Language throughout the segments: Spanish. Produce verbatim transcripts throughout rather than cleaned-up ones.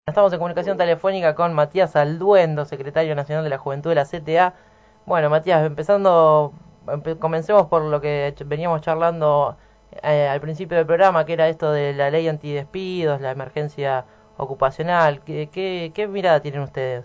Estamos en comunicación telefónica con Matías Alduendo, secretario nacional de la Juventud de la C T A. Bueno, Matías, empezando, empe- comencemos por lo que ch- veníamos charlando eh, al principio del programa, que era esto de la ley antidespidos, la emergencia ocupacional. ¿Qué, qué, qué mirada tienen ustedes?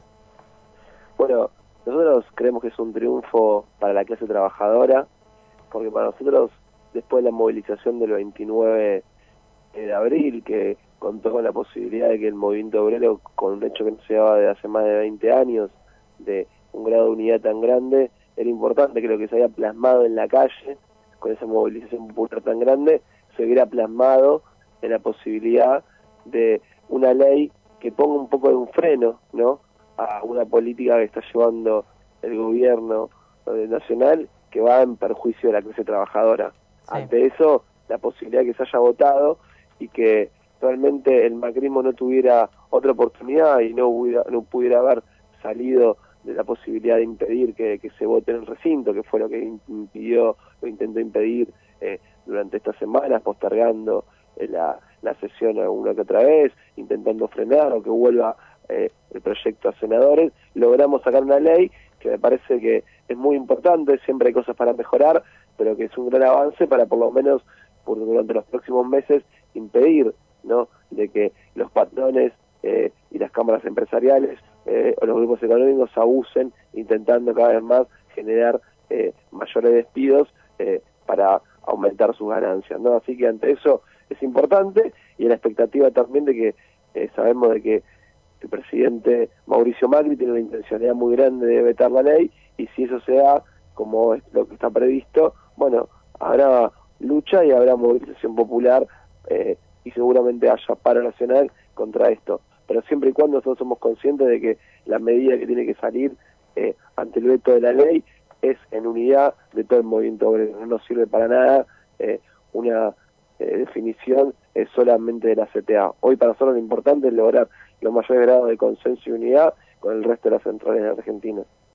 Bueno, nosotros creemos que es un triunfo para la clase trabajadora, porque para nosotros, después de la movilización del veintinueve de abril, que contó con la posibilidad de que el movimiento obrero, con un hecho que no se daba de hace más de veinte años, de un grado de unidad tan grande, era importante que lo que se había plasmado en la calle, con esa movilización popular tan grande, se hubiera plasmado en la posibilidad de una ley que ponga un poco de un freno, ¿no?, a una política que está llevando el gobierno eh, nacional, que va en perjuicio de la clase trabajadora. Sí, Ante eso, la posibilidad de que se haya votado y que realmente el macrismo no tuviera otra oportunidad y no hubiera, no pudiera haber salido de la posibilidad de impedir que, que se vote en el recinto, que fue lo que impidió, lo intentó impedir eh, durante estas semanas, postergando eh, la, la sesión una que otra vez, intentando frenar o que vuelva eh, el proyecto a senadores. Logramos sacar una ley que me parece que es muy importante, siempre hay cosas para mejorar, pero que es un gran avance para por lo menos por durante los próximos meses impedir, ¿no?, de que los patrones eh, y las cámaras empresariales eh, o los grupos económicos abusen, intentando cada vez más generar eh, mayores despidos eh, para aumentar sus ganancias, ¿no? Así que ante eso es importante, y en la expectativa también de que eh, sabemos de que el presidente Mauricio Macri tiene una intencionalidad muy grande de vetar la ley, y si eso se da como es lo que está previsto, bueno, habrá lucha y habrá movilización popular eh, y seguramente haya paro nacional contra esto. Pero siempre y cuando nosotros somos conscientes de que la medida que tiene que salir eh, ante el veto de la ley es en unidad de todo el movimiento obrero. No nos sirve para nada eh, una eh, definición es solamente de la C T A. Hoy para nosotros lo importante es lograr los mayores grados de consenso y unidad con el resto de las centrales de Argentina.